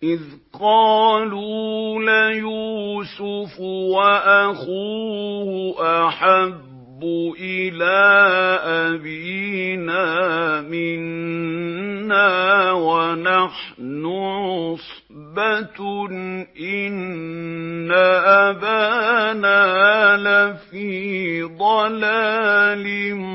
إذ قالوا ليوسف وأخوه أحب إلى أبينا منا ونحن عصبة إن أبانا لفي ضلال